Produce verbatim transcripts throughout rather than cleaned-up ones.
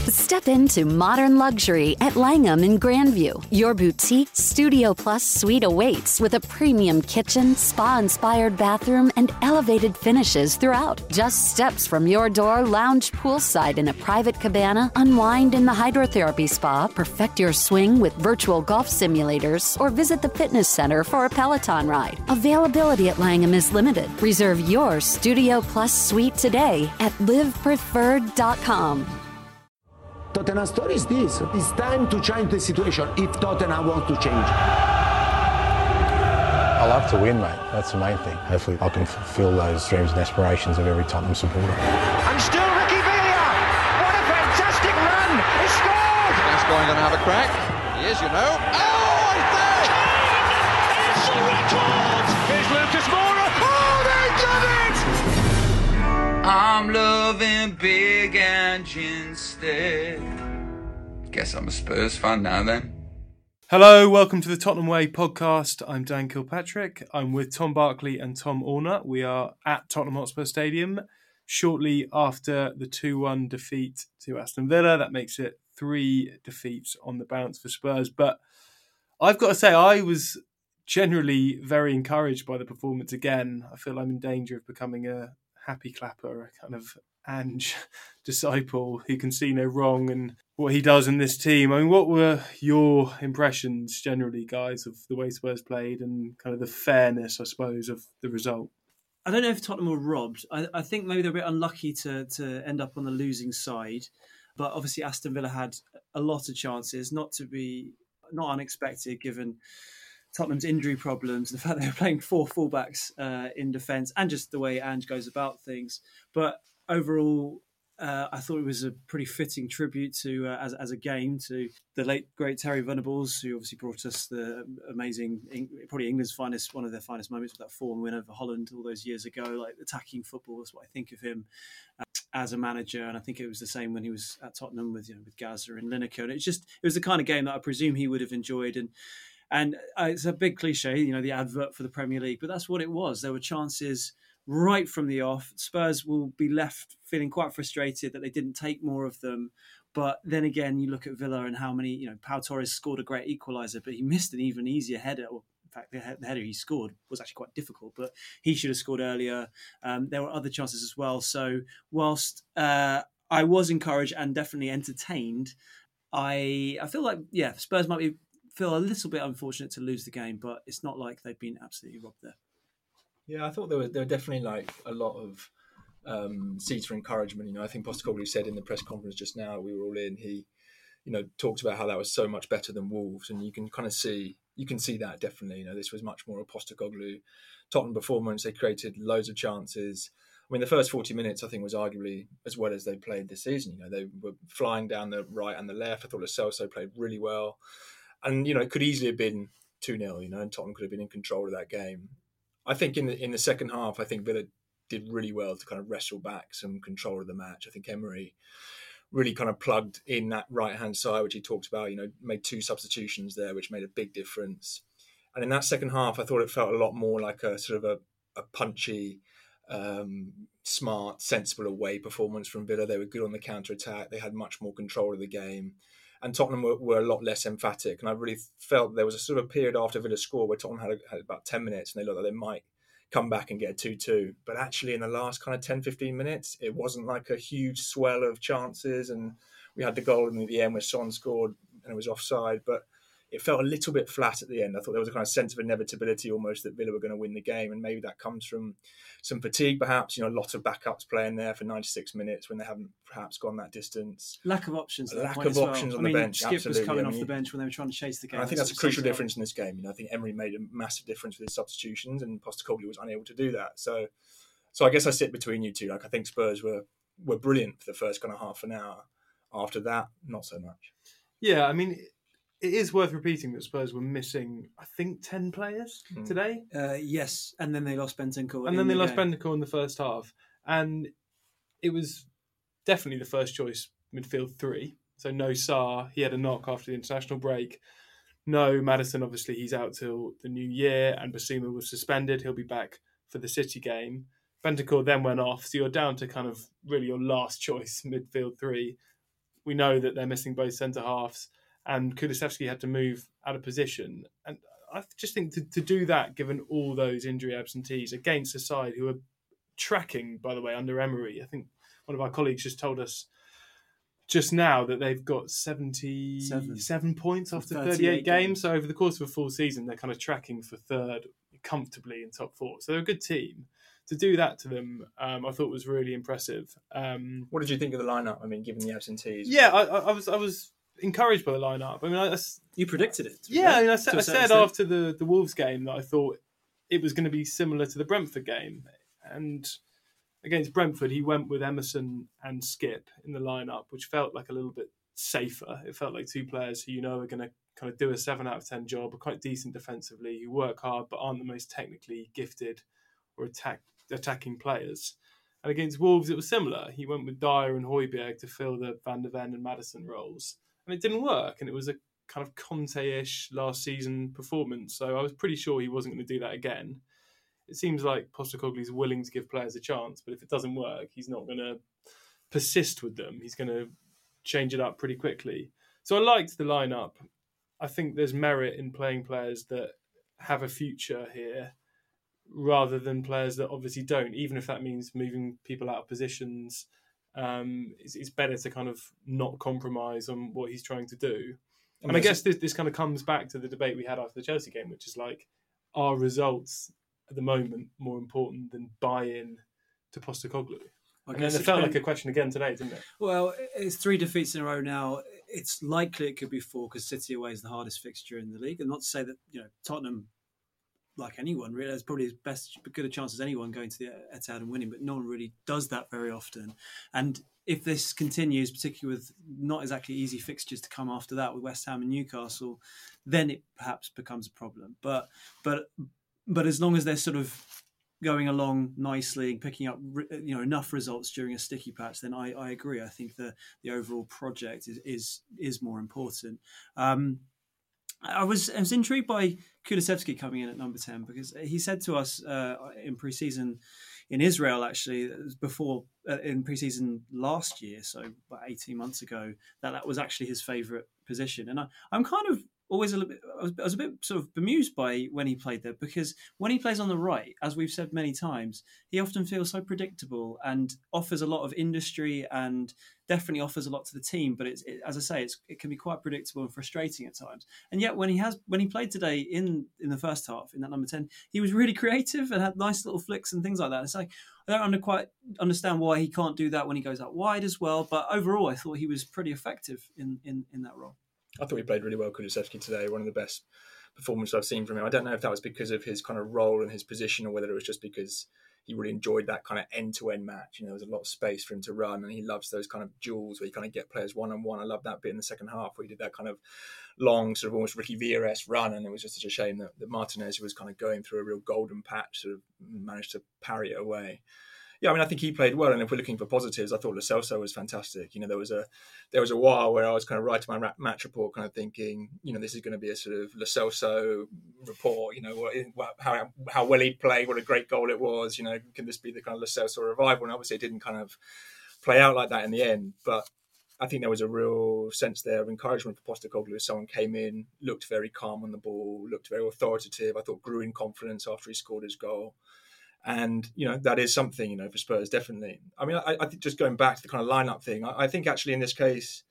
Step into modern luxury at Langham in Grandview. Your boutique Studio Plus suite awaits with a premium kitchen, spa-inspired bathroom, and elevated finishes throughout. Just steps from your door, lounge poolside in a private cabana, unwind in the hydrotherapy spa, perfect your swing with virtual golf simulators, or visit the fitness center for a Peloton ride. Availability at Langham is limited. Reserve your Studio Plus suite today at live preferred dot com. Tottenham story is this. It's time to change the situation if Tottenham wants to change. I love to win, mate. That's the main thing. Hopefully I can fulfil those dreams and aspirations of every Tottenham supporter. And still Ricky Villa. What a fantastic run. He scored. Gascoigne going to have a crack. He is, you know. Oh, it's there. It's the record. Here's Lucas Moura. Oh, they done it. I'm loving big engines instead. Guess I'm a Spurs fan now then. Hello, welcome to the Tottenham Way podcast. I'm Dan Kilpatrick. I'm with Tom Barkley and Tom Allnut. We are at Tottenham Hotspur Stadium shortly after the two one defeat to Aston Villa. That makes it three defeats on the bounce for Spurs. But I've got to say, I was generally very encouraged by the performance again. I feel I'm in danger of becoming a happy clapper, a kind of Ange disciple who can see no wrong in what he does in this team. I mean, what were your impressions generally, guys, of the way Spurs played and kind of the fairness, I suppose, of the result? I don't know if Tottenham were robbed. I, I think maybe they're a bit unlucky to to end up on the losing side. But obviously Aston Villa had a lot of chances, not to be not unexpected given Tottenham's injury problems, the fact they were playing four fullbacks uh, in defence, and just the way Ange goes about things. But overall, uh, I thought it was a pretty fitting tribute to, uh, as as a game, to the late great Terry Venables, who obviously brought us the amazing, probably England's finest, one of their finest moments with that four one win over Holland all those years ago. Like attacking football is what I think of him uh, as a manager, and I think it was the same when he was at Tottenham with you know with Gazza and Lineker. And it's just it was the kind of game that I presume he would have enjoyed. And and uh, it's a big cliche, you know, the advert for the Premier League, but that's what it was. There were chances right from the off. Spurs will be left feeling quite frustrated that they didn't take more of them. But then again, you look at Villa and how many, you know, Pau Torres scored a great equaliser, but he missed an even easier header. Well, in fact, the header he scored was actually quite difficult, but he should have scored earlier. Um, there were other chances as well. So whilst uh, I was encouraged and definitely entertained, I I feel like, yeah, Spurs might be feel a little bit unfortunate to lose the game, but it's not like they've been absolutely robbed there. Yeah, I thought there were there were definitely like a lot of um, seeds for encouragement. You know, I think Postecoglou said in the press conference just now, we were all in. He, you know, talked about how that was so much better than Wolves, and you can kind of see you can see that definitely. You know, this was much more a Postecoglou Tottenham performance. They created loads of chances. I mean, the first forty minutes I think was arguably as well as they played this season. You know, they were flying down the right and the left. I thought Lo Celso played really well, and you know, it could easily have been two nil. You know, and Tottenham could have been in control of that game. I think in the in the second half, I think Villa did really well to kind of wrestle back some control of the match. I think Emery really kind of plugged in that right-hand side, which he talked about, you know, made two substitutions there, which made a big difference. And in that second half, I thought it felt a lot more like a sort of a, a punchy, um, smart, sensible away performance from Villa. They were good on the counter-attack. They had much more control of the game. And Tottenham were, were a lot less emphatic. And I really felt there was a sort of period after Villa scored where Tottenham had, had about ten minutes and they looked like they might come back and get a two two. But actually in the last kind of ten, fifteen minutes, it wasn't like a huge swell of chances. And we had the goal in the end where Son scored and it was offside. But it felt a little bit flat at the end. I thought there was a kind of sense of inevitability almost that Villa were going to win the game. And maybe that comes from some fatigue, perhaps, you know, a lot of backups playing there for ninety-six minutes when they haven't perhaps gone that distance. Lack of options. Lack of options well. on I mean, the bench. Skip absolutely. was coming I mean, off the bench when they were trying to chase the game. I think that's, that's a crucial difference in this game. You know, I think Emery made a massive difference with his substitutions and Postecoglou was unable to do that. So so I guess I sit between you two. Like I think Spurs were, were brilliant for the first kind of half an hour. After that, not so much. Yeah, I mean, it is worth repeating that Spurs were missing, I think, ten players mm. today. Uh, yes, and then they lost Bentancur. And then they the lost game. Bentancur in the first half. And it was definitely the first choice midfield three. So no Sarr, he had a knock after the international break. No Maddison, obviously, he's out till the new year. And Basuma was suspended. He'll be back for the City game. Bentancur then went off. So you're down to kind of really your last choice midfield three. we know that they're missing both centre halves, and Kulusevski had to move out of position. And I just think to, to do that, given all those injury absentees against a side who are tracking, by the way, under Emery, I think one of our colleagues just told us just now that they've got seventy-seven Seven. points after thirty-eight games. games. So over the course of a full season, they're kind of tracking for third comfortably in top four. So they're a good team. To do that to them, um, I thought was really impressive. Um, what did you think of the lineup? I mean, given the absentees. Yeah, I, I was I was encouraged by the lineup. I mean, I, I, you predicted it. Yeah, I, mean, I, said, I said after the, the Wolves game that I thought it was going to be similar to the Brentford game. And against Brentford, he went with Emerson and Skip in the lineup, which felt like a little bit safer. It felt like two players who you know are going to kind of do a seven out of ten job, are quite decent defensively, who work hard but aren't the most technically gifted or attack, attacking players. And against Wolves, it was similar. He went with Dyer and Højbjerg to fill the Van de Ven and Maddison roles. And it didn't work. And it was a kind of Conte-ish last season performance. So I was pretty sure he wasn't going to do that again. It seems like Postecoglou's willing to give players a chance, but if it doesn't work, he's not going to persist with them. He's going to change it up pretty quickly. So I liked the lineup. I think there's merit in playing players that have a future here rather than players that obviously don't, even if that means moving people out of positions. Um, it's, it's better to kind of not compromise on what he's trying to do. And, and I guess this, this kind of comes back to the debate we had after the Chelsea game, which is like, are results at the moment more important than buy-in to Postecoglou? And then it felt like a question again today, didn't it? Well, it's three defeats in a row now. It's likely it could be four because City away is the hardest fixture in the league. And not to say that, you know, Tottenham, like anyone, really, has probably as best good a chance as anyone going to the Etihad and winning, but no one really does that very often. And if this continues, particularly with not exactly easy fixtures to come after that with West Ham and Newcastle, then it perhaps becomes a problem. But but but as long as they're sort of going along nicely and picking up, you know, enough results during a sticky patch, then I, I agree. I think the the overall project is is is more important. Um, I was I was intrigued by Kulusevski coming in at number ten because he said to us uh, in pre-season in Israel, actually before uh, in pre-season last year, so about eighteen months ago, that that was actually his favourite position, and I, I'm kind of. Always a little bit. I was, I was a bit sort of bemused by when he played there because when he plays on the right, as we've said many times, he often feels so predictable and offers a lot of industry and definitely offers a lot to the team. But it's it, as I say, it's, it can be quite predictable and frustrating at times. And yet, when he has when he played today in in the first half in that number ten, he was really creative and had nice little flicks and things like that. It's like I don't under quite understand why he can't do that when he goes out wide as well. But overall, I thought he was pretty effective in in, in that role. I thought he played really well, Kulusevski, today. One of the best performances I've seen from him. I don't know if that was because of his kind of role and his position or whether it was just because he really enjoyed that kind of end-to-end match. You know, there was a lot of space for him to run and he loves those kind of duels where you kind of get players one-on-one. I love that bit in the second half where he did that kind of long, sort of almost Ricky Villa-esque run, and it was just such a shame that, that Martinez, who was kind of going through a real golden patch, sort of managed to parry it away. Yeah, I mean, I think he played well, and if we're looking for positives, I thought Lo Celso was fantastic. You know, there was a there was a while where I was kind of writing my match report, kind of thinking, you know, this is going to be a sort of Lo Celso report. You know, what, how how well he'd played, what a great goal it was. You know, can this be the kind of Lo Celso revival? And obviously, it didn't kind of play out like that in the end. But I think there was a real sense there of encouragement for Postecoglou as someone came in, looked very calm on the ball, looked very authoritative. I thought grew in confidence after he scored his goal. And, you know, that is something, you know, for Spurs, definitely. I mean, I, I think just going back to the kind of lineup thing, I, I think actually in this case,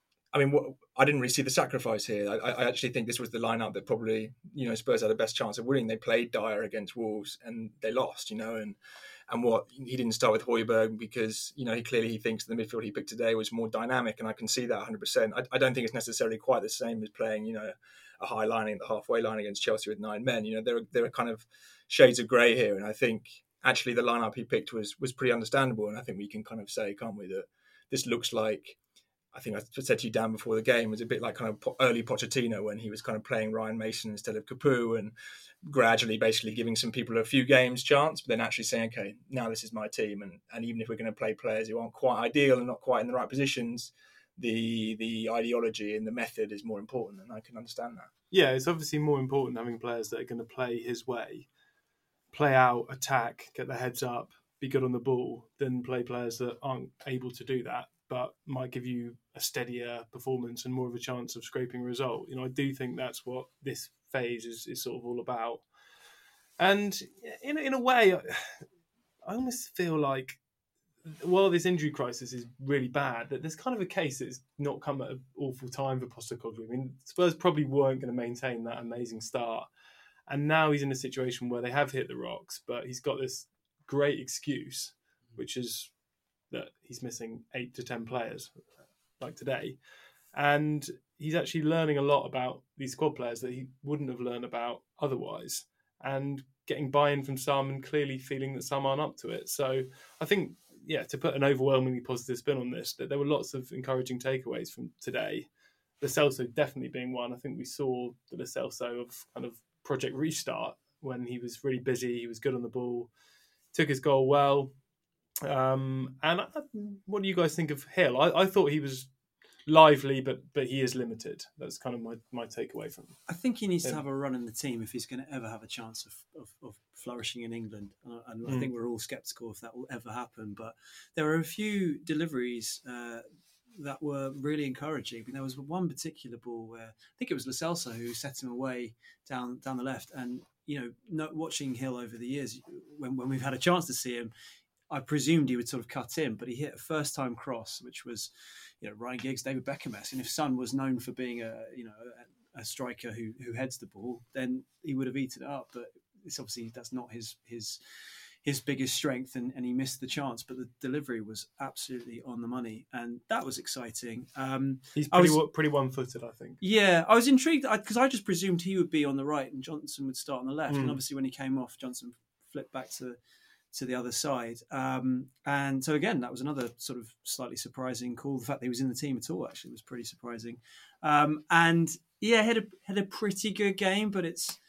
I mean, what, I didn't really see the sacrifice here. I, I actually think this was the lineup that probably, you know, Spurs had the best chance of winning. They played Dyer against Wolves and they lost, you know, and and what he didn't start with Højbjerg because, you know, he clearly he thinks the midfield he picked today was more dynamic, and I can see that one hundred percent. I, I don't think it's necessarily quite the same as playing, you know, a high line at the halfway line against Chelsea with nine men. You know, there are, there are kind of shades of grey here, and I think actually the lineup he picked was was pretty understandable, and I think we can kind of say, can't we, that this looks like, I think I said to you, Dan, before the game, was a bit like kind of early Pochettino when he was kind of playing Ryan Mason instead of Capoue and gradually basically giving some people a few games chance, but then actually saying, okay, now this is my team, and, and even if we're going to play players who aren't quite ideal and not quite in the right positions, the the ideology and the method is more important, and I can understand that. Yeah, it's obviously more important having players that are going to play his way, play out, attack, get their heads up, be good on the ball, than play players that aren't able to do that. but might give you a steadier performance and more of a chance of scraping a result. You know, I do think that's what this phase is, is sort of all about. And in in a way, I almost feel like while this injury crisis is really bad, that there's kind of a case that it's not come at an awful time for Postecoglou. I mean, Spurs probably weren't going to maintain that amazing start. And now he's in a situation where they have hit the rocks, but he's got this great excuse, which is that he's missing eight to ten players, like today. And he's actually learning a lot about these squad players that he wouldn't have learned about otherwise, and getting buy-in from some and clearly feeling that some aren't up to it. So I think, yeah, to put an overwhelmingly positive spin on this, that there were lots of encouraging takeaways from today. Lo Celso definitely being one. I think we saw the Lo Celso of kind of Project Restart when he was really busy, he was good on the ball, took his goal well. Um, and I, what do you guys think of Hill? I, I thought he was lively, but but he is limited. That's kind of my, my takeaway from him. I think he needs yeah. to have a run in the team if he's going to ever have a chance of, of, of flourishing in England. And, and mm. I think we're all sceptical if that will ever happen. But there are a few deliveries uh, that were really encouraging. I mean, there was one particular ball where I think it was Lo Celso who set him away down down the left. And, you know, not watching Hill over the years, when, when we've had a chance to see him, I presumed he would sort of cut in, but he hit a first-time cross, which was, you know, Ryan Giggs, David Beckham-esque. And if Son was known for being a, you know, a, a striker who who heads the ball, then he would have eaten it up. But it's obviously that's not his his his biggest strength, and, and he missed the chance. But the delivery was absolutely on the money, and that was exciting. Um, He's pretty was, pretty one-footed, I think. Yeah, I was intrigued because I, I just presumed he would be on the right and Johnson would start on the left. Mm. And obviously, when he came off, Johnson flipped back to to the other side. Um, and so again, that was another sort of slightly surprising call. The fact that he was in the team at all actually was pretty surprising. Um, and yeah, had a had a pretty good game, but it's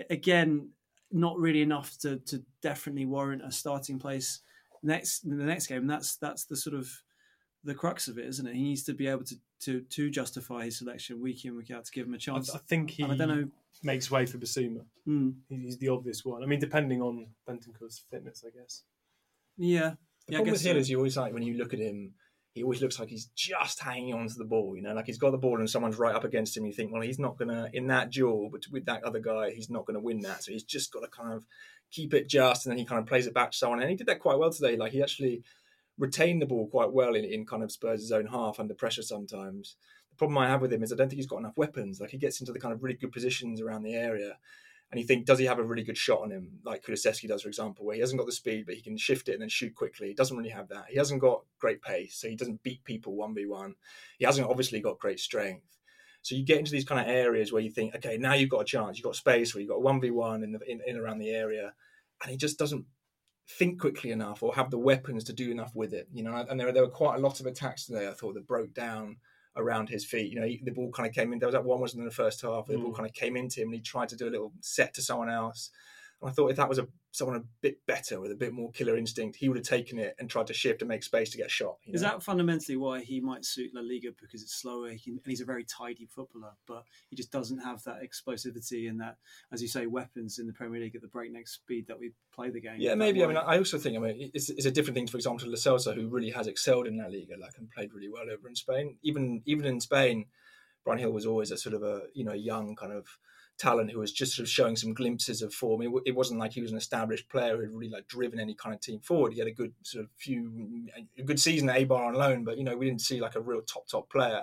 again not really enough to to definitely warrant a starting place next in the next game. And that's that's the sort of the crux of it, isn't it? He needs to be able to to to justify his selection week in, week out to give him a chance. I, I think he and I don't know. makes way for Bissouma. Mm. He's the obvious one. I mean, depending on Bentancur's fitness, I guess. Yeah. The yeah, problem I guess with Hill so. is you always like when you look at him, he always looks like he's just hanging on to the ball. You know, like he's got the ball and someone's right up against him. You think, well, he's not gonna in that duel, but with that other guy, he's not gonna win that. So he's just got to kind of keep it just, and then he kind of plays it back to someone. And he did that quite well today. Like he actually retained the ball quite well in, in kind of Spurs' own half under pressure sometimes. The problem I have with him is I don't think he's got enough weapons. Like he gets into the kind of really good positions around the area, and you think, does he have a really good shot on him, like Kulusevski does, for example, where he hasn't got the speed, but he can shift it and then shoot quickly. He doesn't really have that. He hasn't got great pace, so he doesn't beat people one v one. He hasn't obviously got great strength. So you get into these kind of areas where you think, okay, now you've got a chance. You've got space where you've got one v one in, the, in, in around the area, and he just doesn't think quickly enough or have the weapons to do enough with it. You know, and there, there were quite a lot of attacks today, I thought, that broke down around his feet. You know, he, the ball kind of came in. There was that one, wasn't in the first half, where the mm. ball kind of came into him and he tried to do a little set to someone else. And I thought if that was a someone a bit better with a bit more killer instinct, he would have taken it and tried to shift and make space to get a shot. You know? Is that fundamentally why he might suit La Liga? Because it's slower, he can, and he's a very tidy footballer, but he just doesn't have that explosivity and that, as you say, weapons in the Premier League at the breakneck speed that we play the game. Yeah, maybe. I mean, I also think, I mean, it's, it's a different thing, for example, to Lo Celso, who really has excelled in La Liga, like, and played really well over in Spain. Even even in Spain, Bryan Gil was always a sort of a, you know, young kind of talent who was just sort of showing some glimpses of form. It, it wasn't like he was an established player who had really like driven any kind of team forward. He had a good sort of few, a good season at Eibar on loan, but, you know, we didn't see like a real top, top player.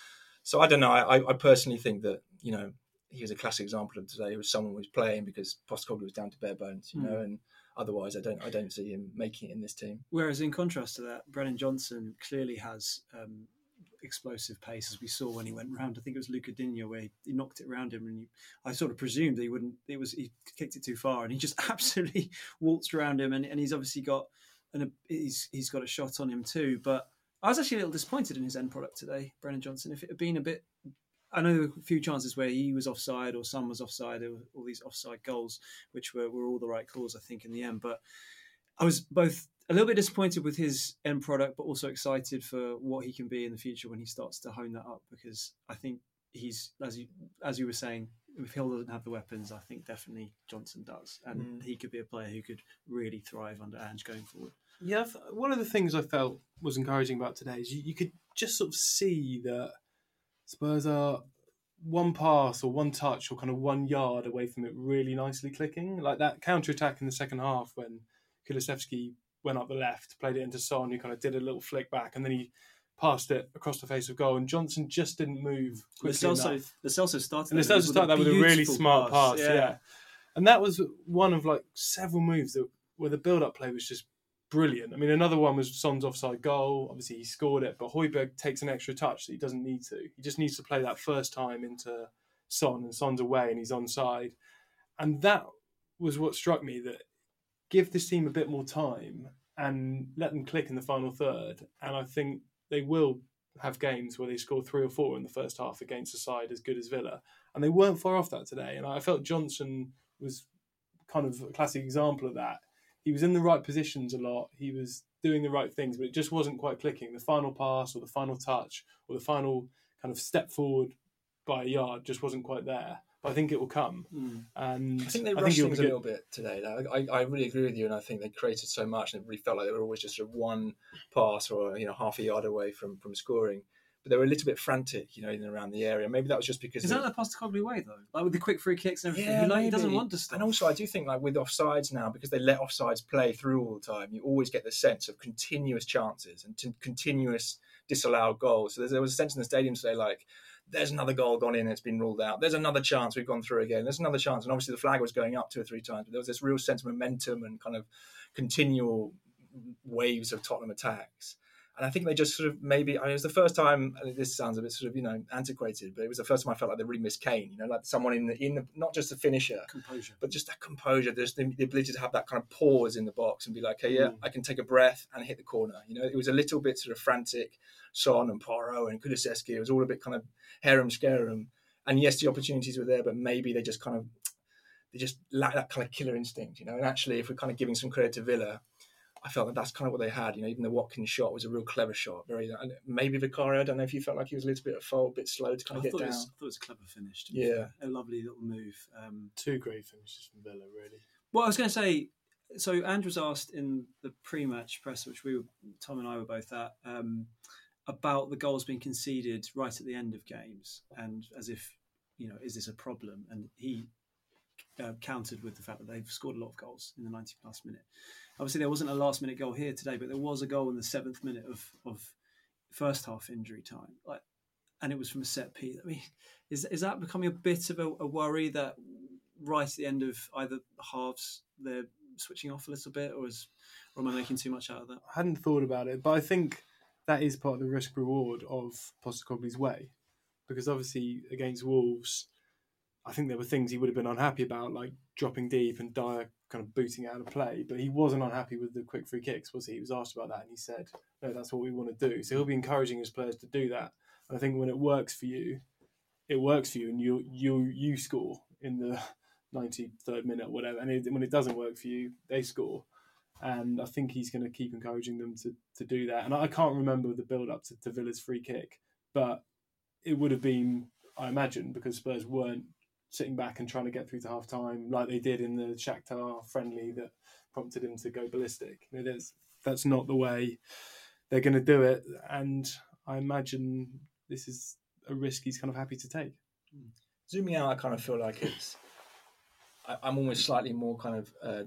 So I don't know. I, I personally think that, you know, he was a classic example of today. It was someone who was playing because Postecoglou was down to bare bones, you mm. know, and otherwise I don't I don't see him making it in this team. Whereas in contrast to that, Brennan Johnson clearly has um, explosive pace, as we saw when he went round. I think it was Luca Digne where he, he knocked it around him, and he, I sort of presumed that he wouldn't. It was he kicked it too far, and he just absolutely waltzed around him. And, and he's obviously got an he's he's got a shot on him too. But I was actually a little disappointed in his end product today, Brennan Johnson. If it had been a bit, I know there were a few chances where he was offside or Son was offside. There were all these offside goals, which were, were all the right calls, I think, in the end. But I was both a little bit disappointed with his end product, but also excited for what he can be in the future when he starts to hone that up. Because I think he's, as you as you were saying, if Hill doesn't have the weapons, I think definitely Johnson does, and mm. he could be a player who could really thrive under Ange going forward. Yeah, one of the things I felt was encouraging about today is you, you could just sort of see that Spurs are one pass or one touch or kind of one yard away from it really nicely clicking. Like that counter-attack in the second half when Kulusevski went up the left, played it into Son, who kind of did a little flick back, and then he passed it across the face of goal, and Johnson just didn't move quickly Lo Celso, enough. Lo Celso started, And Lo Celso started that with a really smart pass, pass yeah. yeah. And that was one of like several moves that where the build-up play was just brilliant. I mean, another one was Son's offside goal. Obviously, he scored it, but Højbjerg takes an extra touch that he doesn't need to. He just needs to play that first time into Son, and Son's away and he's onside. And that was what struck me, that give this team a bit more time and let them click in the final third. And I think they will have games where they score three or four in the first half against a side as good as Villa. And they weren't far off that today. And I felt Johnson was kind of a classic example of that. He was in the right positions a lot. He was doing the right things, but it just wasn't quite clicking. The final pass or the final touch or the final kind of step forward by a yard just wasn't quite there. But I think it will come. Mm. And I think they I rushed think things a little bit today. I, I really agree with you, and I think they created so much, and it really felt like they were always just sort of one pass or you know half a yard away from, from scoring. But they were a little bit frantic, you know, in and around the area. Maybe that was just because... Is that the Postecoglou way, though? Like with the quick free kicks and everything? Yeah, he, like, maybe. he doesn't want to stop. And also, I do think, like, with offsides now, because they let offsides play through all the time, you always get the sense of continuous chances and t- continuous disallowed goals. So there was a sense in the stadium today, like, there's another goal gone in, it's been ruled out. There's another chance, we've gone through again. There's another chance. And obviously the flag was going up two or three times, but there was this real sense of momentum and kind of continual waves of Tottenham attacks. And I think they just sort of maybe, I mean, it was the first time, and this sounds a bit sort of, you know, antiquated, but it was the first time I felt like they really missed Kane, you know, like someone in the, in the, not just a finisher, composure, but just that composure, just the, the ability to have that kind of pause in the box and be like, hey, yeah, mm. I can take a breath and hit the corner. You know, it was a little bit sort of frantic. Son and Porro and Kulusevski, it was all a bit kind of harem-scarum. And yes, the opportunities were there, but maybe they just kind of, they just lack that kind of killer instinct, you know. And actually, if we're kind of giving some credit to Villa, I felt that that's kind of what they had. You know, even the Watkins shot was a real clever shot. Very, and maybe Vicario, I don't know if you felt like he was a little bit at fault, a bit slow to kind of I get down. It was, I thought it was a clever finish. To yeah. A lovely little move. Um, Two great finishes from Villa, really. Well, I was going to say, so Andrew was asked in the pre-match press, which we were, Tom and I were both at, um, about the goals being conceded right at the end of games, and as if, you know, is this a problem? And he uh, countered with the fact that they've scored a lot of goals in the ninety plus minute. Obviously, there wasn't a last minute goal here today, but there was a goal in the seventh minute of, of first half injury time, like, and it was from a set piece. I mean, is is that becoming a bit of a, a worry that right at the end of either halves they're switching off a little bit, or is or am I making too much out of that? I hadn't thought about it, but I think that is part of the risk reward of Postecoglou's way, because obviously against Wolves, I think there were things he would have been unhappy about, like dropping deep and Dyer kind of booting out of play, but he wasn't unhappy with the quick free kicks, was he? He was asked about that and he said, no, that's what we want to do. So he'll be encouraging his players to do that. And I think when it works for you, it works for you, and you you you score in the ninety-third minute or whatever. And it, when it doesn't work for you, they score. And I think he's going to keep encouraging them to, to do that. And I can't remember the build-up to, to Villa's free kick, but it would have been, I imagine, because Spurs weren't sitting back and trying to get through to half-time like they did in the Shakhtar friendly that prompted him to go ballistic. You know, that's, that's not the way they're going to do it. And I imagine this is a risk he's kind of happy to take. Zooming out, I kind of feel like it's... I, I'm almost slightly more kind of... Uh,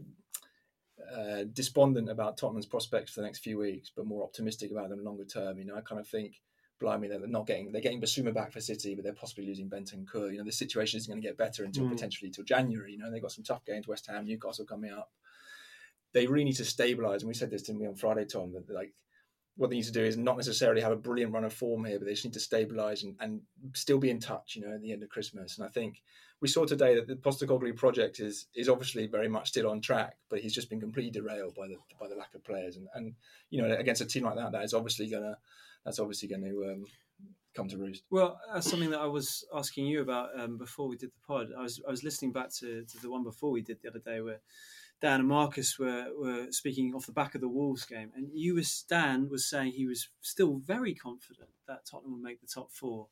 Uh, despondent about Tottenham's prospects for the next few weeks, but more optimistic about them longer term. You know, I kind of think, blimey, they're not getting they're getting Basuma back for City, but they're possibly losing Bentancur. You know, the situation isn't going to get better until mm. potentially till January. You know, they've got some tough games: West Ham, Newcastle coming up. They really need to stabilise, and we said this to me on Friday, Tom. That like what they need to do is not necessarily have a brilliant run of form here, but they just need to stabilise and, and still be in touch. You know, at the end of Christmas, and I think. We saw today that the Postecoglou project is is obviously very much still on track, but he's just been completely derailed by the by the lack of players. And, and you know, against a team like that, that is obviously gonna that's obviously going to um, come to roost. Well, that's something that I was asking you about um, before we did the pod. I was I was listening back to, to the one before we did the other day, where Dan and Marcus were were speaking off the back of the Wolves game, and you was Dan was saying he was still very confident that Tottenham would make the top four,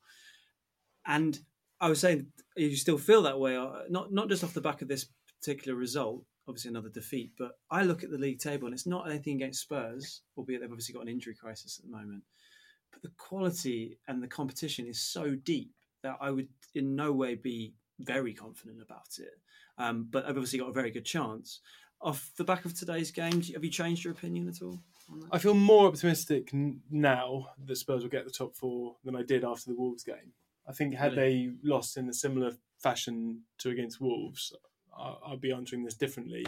and I was saying, you still feel that way, not not just off the back of this particular result. obviously another defeat. But I look at the league table, and it's not anything against Spurs, albeit they've obviously got an injury crisis at the moment. But the quality and the competition is so deep that I would in no way be very confident about it. Um, but I've obviously got a very good chance. Off the back of today's game, have you changed your opinion at all on that? I feel more optimistic n- now that Spurs will get the top four than I did after the Wolves game. I think had Really? they lost in a similar fashion to against Wolves, I- I'd be answering this differently.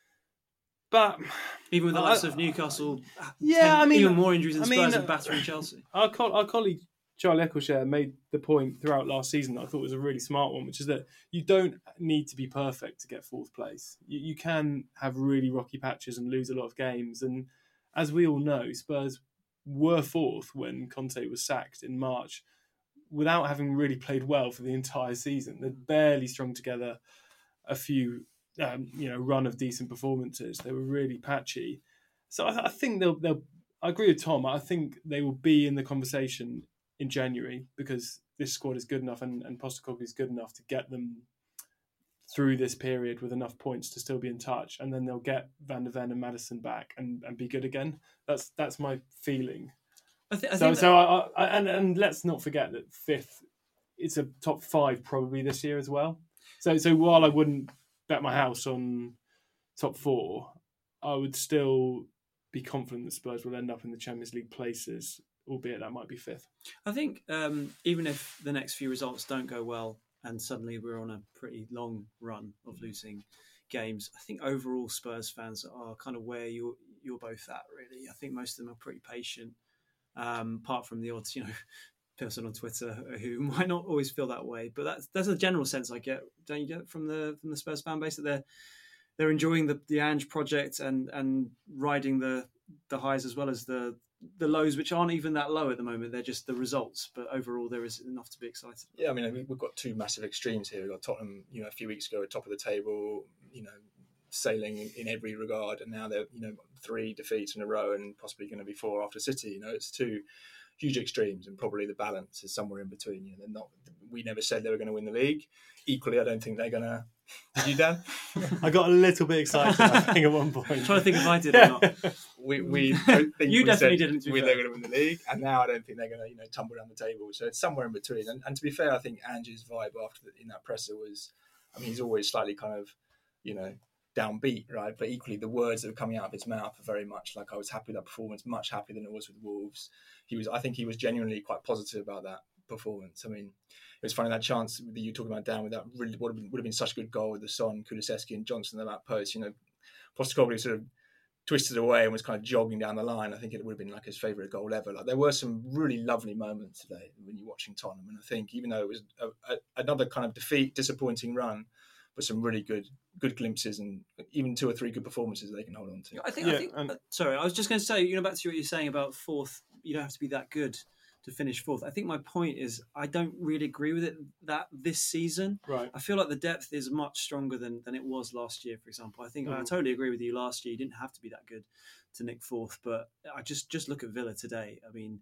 But even with the I- likes of Newcastle, yeah, ten, I mean, even more injuries than I Spurs mean, and battering Chelsea. Our, co- our colleague Charlie Eccleshare made the point throughout last season that I thought was a really smart one, which is that you don't need to be perfect to get fourth place. You, you can have really rocky patches and lose a lot of games. And as we all know, Spurs were fourth when Conte was sacked in March without having really played well for the entire season. They'd barely strung together a few, um, you know, run of decent performances. They were really patchy. So I, I think they'll, they'll, I agree with Tom. I think they will be in the conversation in January because this squad is good enough and, and Postecoglou is good enough to get them through this period with enough points to still be in touch, and then they'll get Van der Ven and Maddison back and, and be good again. That's that's my feeling. I, th- I so think so I, I, and and let's not forget that fifth, it's a top five probably this year as well. So so while I wouldn't bet my house on top four, I would still be confident that Spurs will end up in the Champions League places, albeit that might be fifth. I think um, even if the next few results don't go well and suddenly we're on a pretty long run of losing games, I think overall Spurs fans are kind of where you're, you're both at, really. I think most of them are pretty patient, um, apart from the odds, you know, person on Twitter who might not always feel that way. But that's, that's a general sense I get, don't you get, from the from the Spurs fan base, that they're they're enjoying the, the Ange project and, and riding the, the highs as well as the the lows, which aren't even that low at the moment. They're just the results, but overall there is enough to be excited about. Yeah, I mean, we've got two massive extremes here. We've got Tottenham, you know, a few weeks ago at top of the table, you know, sailing in every regard, and now they're, you know, three defeats in a row and possibly going to be four after City. You know, it's two huge extremes, and probably the balance is somewhere in between. You know, they're not. We never said they were going to win the league. Equally, I don't think they're going to. Did you, Dan? I got a little bit excited, I think, at one point. I'm trying to think if I did or not. We we don't think You we definitely said didn't, to be we fair. they're going to win the league, and now I don't think they're going to, you know, tumble down the table. So it's somewhere in between. And, and to be fair, I think Ange's vibe after the, in that presser was, I mean, he's always slightly kind of, you know, downbeat, right? But equally, the words that were coming out of his mouth are very much like, I was happy with that performance, much happier than it was with Wolves. He was, I think, he was genuinely quite positive about that performance. I mean, it was funny, that chance that you were talking about, Dan, with that really would have been, would have been such a good goal with the Son, Kulusevski and Johnson in that post. You know, Postecoglou sort of twisted away and was kind of jogging down the line. I think it would have been like his favourite goal ever. Like, there were some really lovely moments today when you're watching Tottenham, and I think even though it was a, a, another kind of defeat, disappointing run, but some really good good glimpses and even two or three good performances they can hold on to. I think. Yeah, I think. and- uh, sorry, I was just going to say, you know, back to what you're saying about fourth. You don't have to be that good to finish fourth. I think my point is, I don't really agree with it that this season. Right. I feel like the depth is much stronger than, than it was last year, for example. I think I Mm. totally agree with you. Last year, you didn't have to be that good to nick fourth, but I just just look at Villa today. I mean,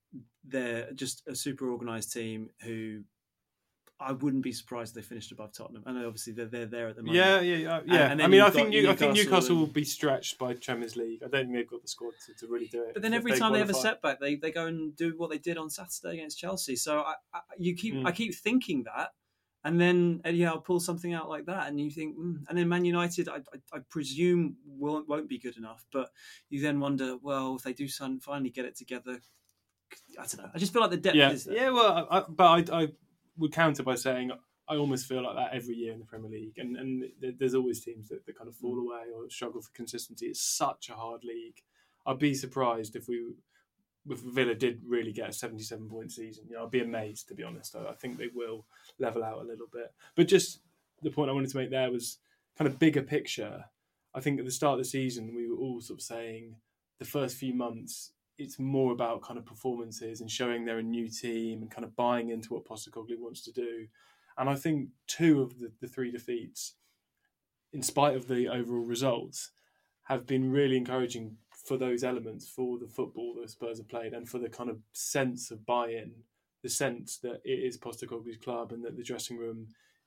they're just a super organised team who I wouldn't be surprised if they finished above Tottenham. And obviously they're they're there at the moment. Yeah, yeah, yeah. yeah. and then I mean, you've I think got New, I think Newcastle Newcastle and- will be stretched by Champions League. I don't think they've got the squad to, to really do it. But then if every time they have a qualify. setback, they, they go and do what they did on Saturday against Chelsea. So I, I you keep Mm. I keep thinking that, and then and, yeah, I'll pull something out like that, and you think, mm. and then Man United, I, I, I presume won't won't be good enough. But you then wonder, well, if they do some, finally get it together, I don't know. I just feel like the depth Yeah, is there. yeah. Well, I, I, but I, I would counter by saying I almost feel like that every year in the Premier League, and and th- there's always teams that, that kind of fall away or struggle for consistency. It's such a hard league. I'd be surprised if we, if Villa did really get a seventy-seven point season. You know, I'd be amazed, to be honest. I, I think they will level out a little bit. But just the point I wanted to make there was kind of bigger picture. I think at the start of the season we were all sort of saying the first few months it's more about kind of performances and showing they're a new team and kind of buying into what Postecoglou wants to do. And I think two of the, the three defeats, in spite of the overall results, have been really encouraging for those elements, for the football that Spurs have played and for the kind of sense of buy-in, the sense that it is Postecoglou's club and that the dressing room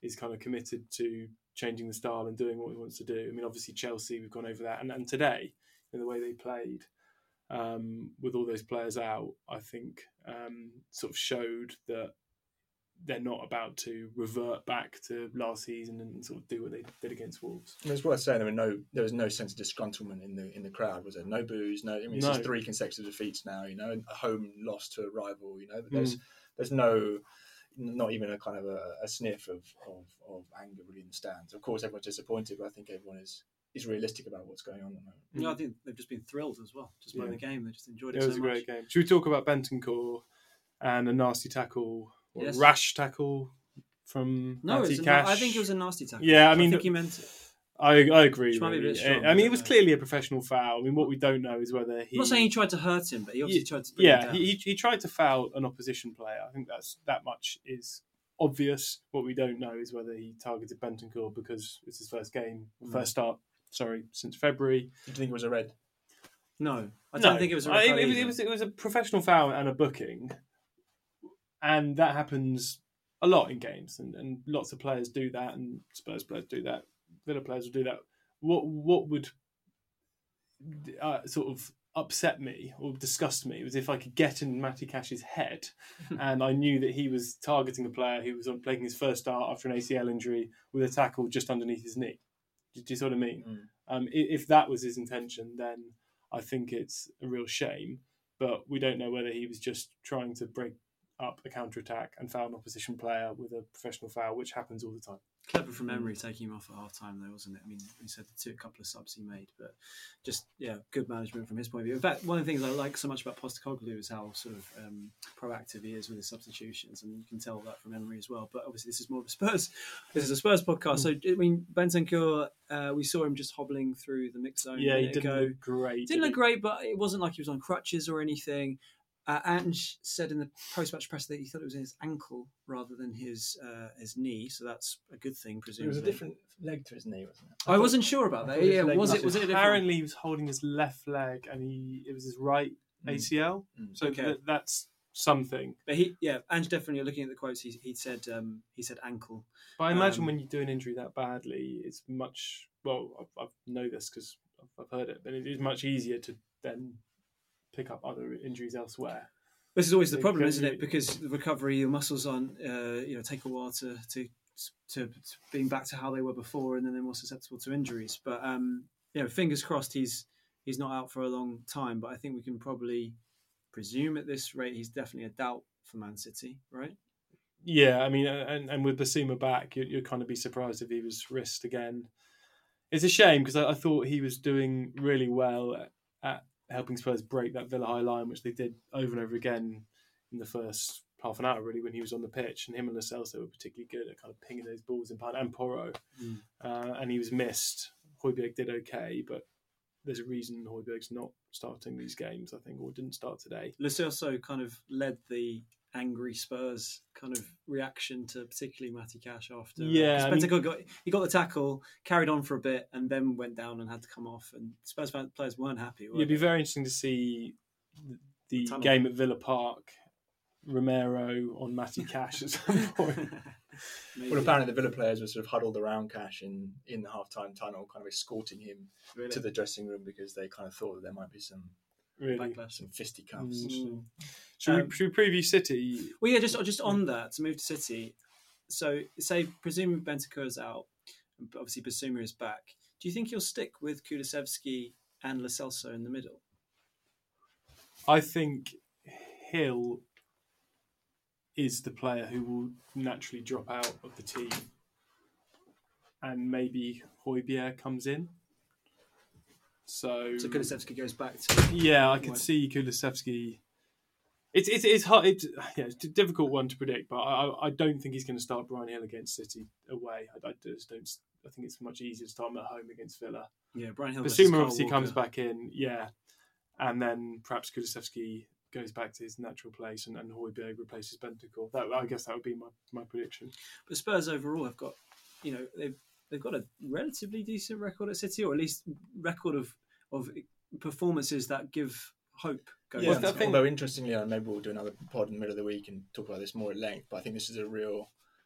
is kind of committed to changing the style and doing what he wants to do. I mean, obviously Chelsea, we've gone over that, and, and today, in the way they played, um, with all those players out, I think um, sort of showed that they're not about to revert back to last season and sort of do what they did against Wolves. I mean, it's worth saying there were no, there was no sense of disgruntlement in the in the crowd, was there? No boos, no. I mean, it's No. just three consecutive defeats now. You know, a home loss to a rival. You know, there's Mm. there's no, not even a kind of a, a sniff of, of of anger really in the stands. Of course, everyone's disappointed, but I think everyone is is realistic about what's going on at the moment. No, I think they've just been thrilled as well, just by Yeah. the game. They just enjoyed It it, was so a much. great game. Should we talk about Bentancur and a nasty tackle, or Yes. a rash tackle from No, Matty it's a, Cash? I think it was a nasty tackle. Yeah, I mean- I think he meant it. I, I agree. Which might be a bit really. strong, I mean, I it was don't know. clearly a professional foul. I mean, what we don't know is whether he. I'm not saying he tried to hurt him, but he obviously tried to bring him Yeah, down. he, he he tried to foul an opposition player. I think that's that much is obvious. What we don't know is whether he targeted Bentancur because it's his first game, Mm. first start. Sorry, since February. Do you think it was a red? No, I don't think it was a I- red it, card it was, either. it was it was a professional foul and a booking, and that happens a lot in games, and, and lots of players do that, and Spurs players do that, Villa players will do that. What what would uh, sort of upset me or disgust me was if I could get in Matty Cash's head, and I knew that he was targeting a player who was on playing his first start after an A C L injury with a tackle just underneath his knee. Do, do you see what I mean? Mm. Um, i- if that was his intention, then I think it's a real shame. But we don't know whether he was just trying to break up a counter-attack and foul an opposition player with a professional foul, which happens all the time. Clever from Emery taking him off at half time, though, wasn't it? I mean, he said the two a couple of subs he made, but just yeah, good management from his point of view. In fact, one of the things I like so much about Postecoglou is how sort of um, proactive he is with his substitutions, and you can tell that from Emery as well. But obviously, this is more of a Spurs. This is a Spurs podcast, so I mean, Bentancur, uh, we saw him just hobbling through the mix zone. Yeah, a he minute didn't ago. look great. Didn't did look great, but it wasn't like he was on crutches or anything. Uh, Ange said in the post-match press that he thought it was in his ankle rather than his uh, his knee, so that's a good thing, It presumably. was a different leg to his knee, wasn't it? I wasn't sure about I that. thought his Yeah, leg was was it? Was it a different? Apparently, he was holding his left leg, and he it was his right A C L. Mm. So Okay. th- that's something. But he, yeah, Ange definitely. Looking at the quotes, he he said um, he said ankle. But I imagine Um, when you do an injury that badly, it's much well. I, I know this because I've, I've heard it, but it is much easier to then pick up other injuries elsewhere. This is always the It problem, can isn't be- it? Because the recovery, your muscles aren't, uh, you know, take a while to, to to to being back to how they were before, and then they're more susceptible to injuries. But um, you know, fingers crossed, he's he's not out for a long time. But I think we can probably presume at this rate he's definitely a doubt for Man City, right? Yeah, I mean, and, and with Basuma back, you, you'd kind of be surprised if he was risked again. It's a shame because I, I thought he was doing really well at, at helping Spurs break that Villa high line, which they did over and over again in the first half an hour, really, when he was on the pitch. And him and Lo Celso were particularly good at kind of pinging those balls in behind, and Porro. Mm. Uh, and he was missed. Højbjerg did okay, but there's a reason Højbjerg's not starting these games, I think, or didn't start today. Lo Celso kind of led the angry Spurs kind of reaction to particularly Matty Cash after. Yeah, uh, I 'cause mean- Bentancur got he got the tackle, carried on for a bit, and then went down and had to come off. And Spurs fan- players weren't happy. Were It'd be they? very interesting to see the, the Tunnel. game at Villa Park, Romero on Matty Cash at some point. Maybe. Well, apparently the Villa players were sort of huddled around Cash in, in the half-time tunnel, kind of escorting him Really? to the dressing room because they kind of thought that there might be some Really. Backlash. some fisticuffs. Mm. Should, Um, we, should we preview City? Well, yeah, just just on that to move to City. So, say presuming Bentancur is out, but obviously Basuma is back. Do you think he'll stick with Kulusevski and Lo Celso in the middle? I think Hill is the player who will naturally drop out of the team, and maybe Højbjerg comes in. So, So Kulusevski goes back to yeah, I could Right. see Kulusevski. It's it's it's hard. It's, yeah, it's a difficult one to predict, but I I- I don't think he's going to start Brian Hill against City away. I, I just don't. I think it's much easier to start him at home against Villa. yeah Brian Hill. versus Basuma Kyle obviously Walker. comes back in, yeah, and then perhaps Kulusevski goes back to his natural place, and, and Højbjerg replaces Bentancur. That I guess that would be my, my prediction. But Spurs overall have got, you know, they've they've got a relatively decent record at City, or at least record of of performances that give hope. Going Yeah, Well, I into it. think- although interestingly, uh, maybe we'll do another pod in the middle of the week and talk about this more at length. But I think this is a real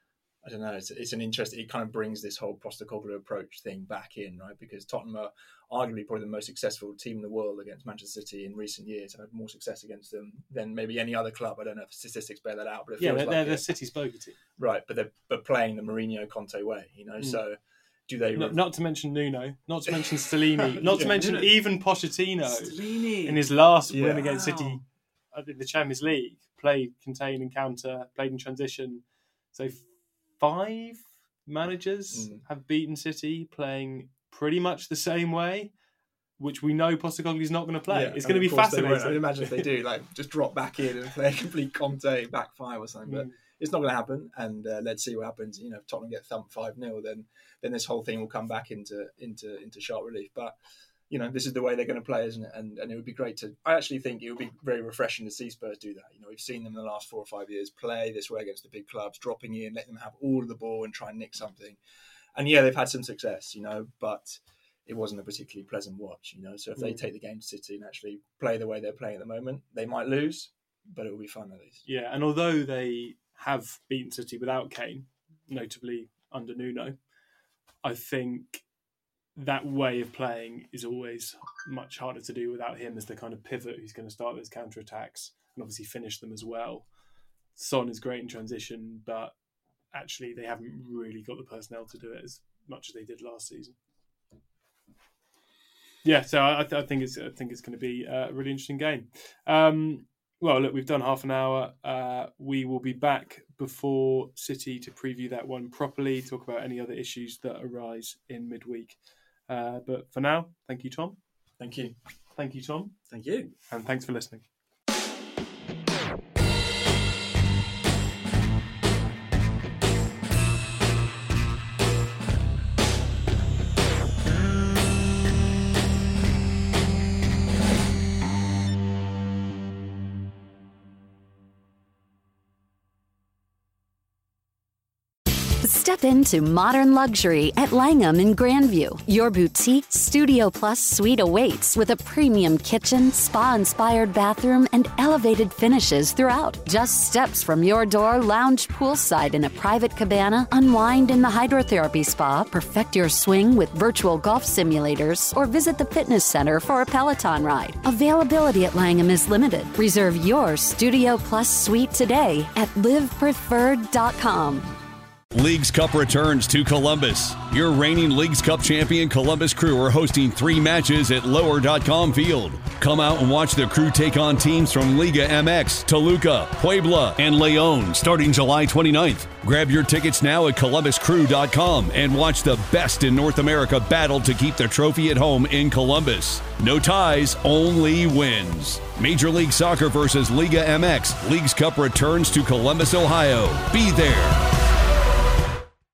I don't know. It's, it's an interest. It kind of brings this whole Postecoglou approach thing back in, right? Because Tottenham are arguably probably the most successful team in the world against Manchester City in recent years. Have had more success against them than maybe any other club. I don't know if statistics bear that out, but it yeah, feels they're, like they're the it. City's poker team, right? But they're but playing the Mourinho Conte way, you know. Mm. So do they? No, not to mention Nuno, not to mention Stellini, not yeah, to mention Nuno. even Pochettino Stellini. in his last yeah. win against wow. City in the Champions League, played contain and counter, played in transition. So five managers mm. have beaten City playing pretty much the same way, which we know Postecoglou is not going to play. Yeah, it's going to be fascinating. I imagine if they do, like, just drop back in and play a complete Conte back five or something. But mm. it's not going to happen, and uh, let's see what happens. You know, if Tottenham get thumped five nil, then then this whole thing will come back into into into sharp relief. But you know, this is the way they're going to play, isn't it? And and it would be great to. I actually think it would be very refreshing to see Spurs do that. You know, we've seen them in the last four or five years play this way against the big clubs, dropping in, letting them have all of the ball and try and nick something. And yeah, they've had some success, you know, but it wasn't a particularly pleasant watch, you know. So if they take the game to City and actually play the way they're playing at the moment, they might lose, but it will be fun at least. Yeah, and although they have beaten City without Kane, notably under Nuno, I think that way of playing is always much harder to do without him as the kind of pivot who's going to start those counter-attacks and obviously finish them as well. Son is great in transition, but actually they haven't really got the personnel to do it as much as they did last season. Yeah, so I, I think it's I think it's going to be a really interesting game. Um, well, look, we've done half an hour. Uh, we will be back before City to preview that one properly, talk about any other issues that arise in midweek. Uh, but for now, thank you, Tom. Thank you. Thank you, Tom. Thank you. And thanks for listening. Step into modern luxury at Langham in Grandview. Your boutique Studio Plus suite awaits with a premium kitchen, spa-inspired bathroom, and elevated finishes throughout. Just steps from your door, lounge poolside in a private cabana, unwind in the hydrotherapy spa, perfect your swing with virtual golf simulators, or visit the fitness center for a Peloton ride. Availability at Langham is limited. Reserve your Studio Plus suite today at live preferred dot com. Leagues Cup returns to Columbus. Your reigning Leagues Cup champion Columbus Crew are hosting three matches at lower dot com field. Come out and watch the Crew take on teams from Liga M X, Toluca, Puebla, and Leon starting July twenty-ninth. Grab your tickets now at columbus crew dot com and watch the best in North America battle to keep the trophy at home in Columbus. No ties, only wins. Major League Soccer versus Liga M X. Leagues Cup returns to Columbus, Ohio. Be there.